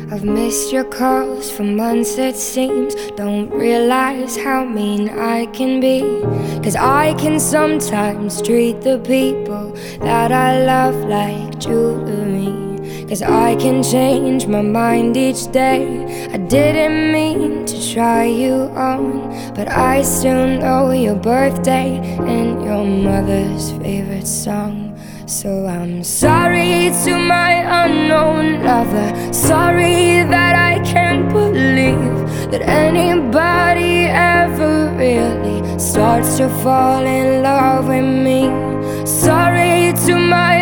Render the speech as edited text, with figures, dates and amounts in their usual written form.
I've missed your calls for months it seems. Don't realize how mean I can be, 'cause I can sometimes treat the people that I love like jewelry. 'Cause I can change my mind each day. I didn't mean to try you on, but I still know your birthday and your mother's favorite song. So I'm sorry to my unknown lover. Sorry that I can't believe that anybody ever really starts to fall in love with me. Sorry to my